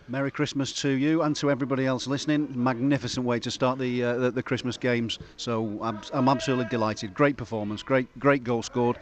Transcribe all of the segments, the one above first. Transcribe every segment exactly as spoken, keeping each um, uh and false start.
Merry Christmas to you and to everybody else listening. Magnificent way to start the uh, the, the Christmas games. So I'm, I'm absolutely delighted. Great performance, great great goal scored,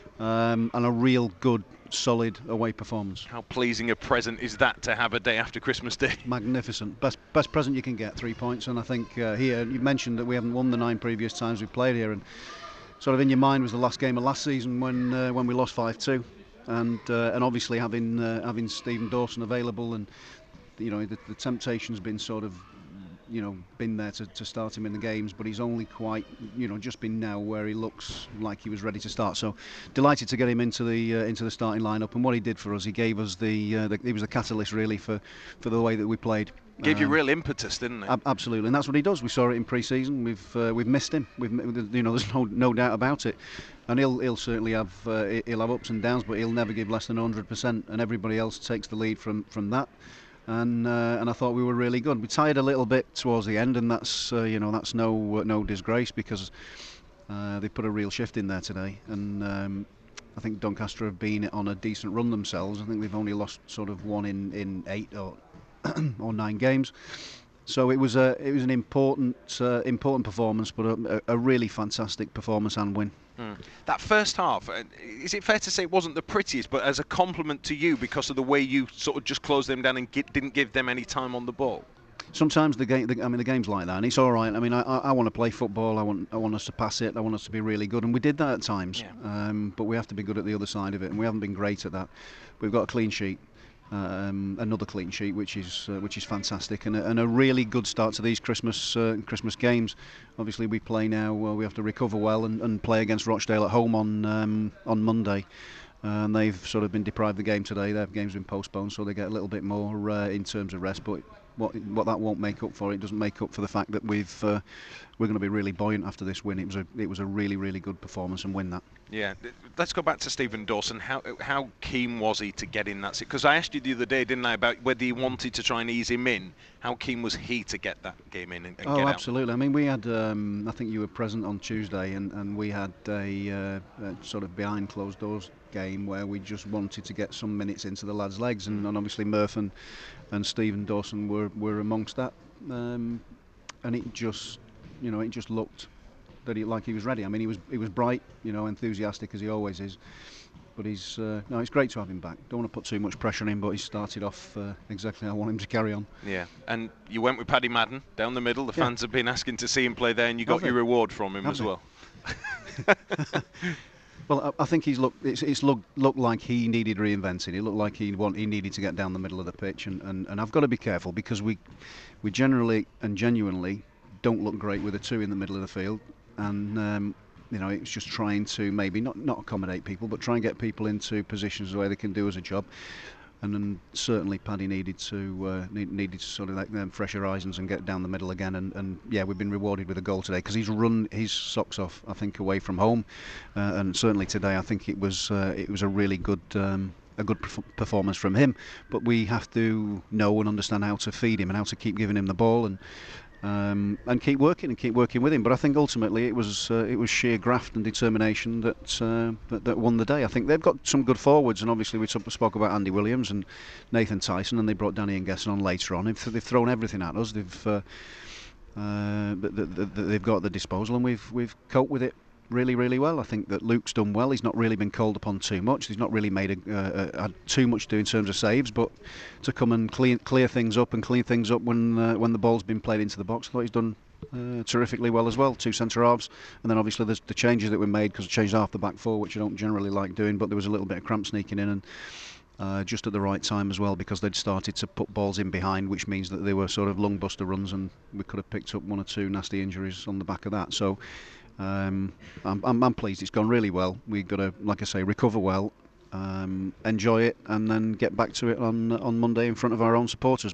um, and a real good, solid away performance. How pleasing a present is that to have a day after Christmas Day? Magnificent. Best best present you can get, three points. And I think uh, here, you mentioned that we haven't won the nine previous times we played here, and sort of in your mind was the last game of last season when uh, when we lost five two. And uh, and obviously having uh, having Stephen Dawson available, and you know the, the temptation's been sort of you know been there to, to start him in the games, but he's only quite you know just been now where he looks like he was ready to start. So delighted to get him into the uh, into the starting lineup, and what he did for us, he gave us the, uh, the he was the catalyst really for for the way that we played. Gave you Um, real impetus, didn't it? ab- absolutely, and that's what he does. We saw it in pre-season. We've uh, we've missed him. We've you know there's no no doubt about it. And he'll he'll certainly have uh, he'll have ups and downs, but he'll never give less than one hundred percent. And everybody else takes the lead from from that. And uh, and I thought we were really good. We tired a little bit towards the end, and that's uh, you know that's no uh, no disgrace, because uh, they put a real shift in there today. And um, I think Doncaster have been on a decent run themselves. I think they've only lost sort of one in, in eight or or nine games. So it was a it was an important uh, important performance, but a, a really fantastic performance and win. Mm. That first half, uh, is it fair to say it wasn't the prettiest, but as a compliment to you because of the way you sort of just closed them down and gi- didn't give them any time on the ball? Sometimes the game, the, I mean, the game's like that, and it's all right. I mean, I, I, I want to play football. I want, I want us to pass it. I want us to be really good, and we did that at times. Yeah. Um, but we have to be good at the other side of it, and we haven't been great at that. We've got a clean sheet, um, another clean sheet, which is uh, which is fantastic, and a, and a really good start to these Christmas uh, Christmas games. Obviously, we play now. Well, we have to recover well and, and play against Rochdale at home on um, on Monday. And they've sort of been deprived the game today. Their game's been postponed, so they get a little bit more uh, in terms of rest. But what what that won't make up for, it doesn't make up for the fact that we've uh, we're going to be really buoyant after this win. It was a it was a really really good performance and win that. Yeah, let's go back to Stephen Dawson. How how keen was he to get in that seat? Because I asked you the other day, didn't I, about whether he wanted to try and ease him in. How keen was he to get that game in and, and oh, get absolutely. out? I mean, we had. Um, I think you were present on Tuesday, and, and we had a, uh, a sort of behind closed doors game where we just wanted to get some minutes into the lads' legs, and, and obviously Murph and, and Stephen Dawson were, were amongst that, um, and it just, you know, it just looked that he like he was ready. I mean, he was he was bright, you know, enthusiastic as he always is. But he's uh, no, it's great to have him back. Don't want to put too much pressure on him, but he started off uh, exactly how I want him to carry on. Yeah, and you went with Paddy Madden down the middle. The Yeah. fans have been asking to see him play there, and you Have got your they? reward from him Have as they? well. Well, I, I think he's looked. It's, it's looked looked like he needed reinventing. It looked like he want he needed to get down the middle of the pitch, and, and, and I've got to be careful because we we generally and genuinely don't look great with a two in the middle of the field, and um, you know it's just trying to maybe not not accommodate people, but try and get people into positions where they can do as a job. And then certainly Paddy needed to uh, need, needed to sort of like them fresh horizons and get down the middle again. And, and yeah, we've been rewarded with a goal today because he's run his socks off, I think, away from home. Uh, and certainly today, I think it was uh, it was a really good um, a good perf- performance from him. But we have to know and understand how to feed him and how to keep giving him the ball and. Um, and keep working and keep working with him. But I think ultimately it was uh, it was sheer graft and determination that, uh, that that won the day. I think they've got some good forwards, and obviously we spoke about Andy Williams and Nathan Tyson, and they brought Danny and Gesson on later on. They've, they've thrown everything at us. They've uh, uh, that, that, that they've got at the disposal, and we've we've coped with it really, really well. I think that Luke's done well. He's not really been called upon too much. He's not really made a, uh, had too much to do in terms of saves, but to come and clean, clear things up and clean things up when uh, when the ball's been played into the box, I thought he's done uh, terrifically well as well. Two centre halves, and then obviously there's the changes that were made because we changed half the back four, which I don't generally like doing, but there was a little bit of cramp sneaking in, and uh, just at the right time as well, because they'd started to put balls in behind, which means that they were sort of lung buster runs, and we could have picked up one or two nasty injuries on the back of that. So. Um, I'm, I'm, I'm pleased it's gone really well. We've got to, like I say, recover well, um, enjoy it, and then get back to it on on Monday in front of our own supporters.